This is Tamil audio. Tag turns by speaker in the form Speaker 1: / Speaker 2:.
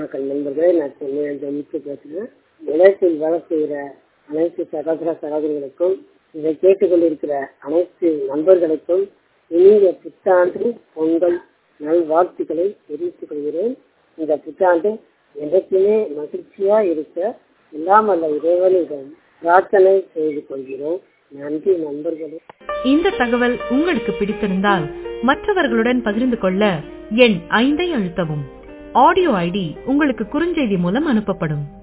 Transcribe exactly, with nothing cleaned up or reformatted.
Speaker 1: வணக்கம் நண்பர்களே, நான் சென்னை முத்து பேசுகிறேன். நிலையத்தில் வேலை செய்கிற அனைத்து சகோதர சகோதரிகளுக்கும், இதை கேட்டுக்கொண்டிருக்கிற அனைத்து நண்பர்களுக்கும் இனிய புத்தாண்டு பொங்கல் நல்வாழ்த்துக்களை தெரிவித்துக் கொள்கிறேன். இந்த புத்தாண்டு என்றைக்குமே மகிழ்ச்சியா இருக்க எல்லாம் அல்ல இறைவனிடம் பிரார்த்தனை செய்து கொள்கிறோம். நன்றி நண்பர்களே.
Speaker 2: இந்த தகவல் உங்களுக்கு பிடித்திருந்தால் மற்றவர்களுடன் பகிர்ந்து கொள்ள எண் ஐந்தை அழுத்தவும். ஆடியோ ஐடி உங்களுக்கு குறுஞ்செய்தி மூலம் அனுப்பப்படும்.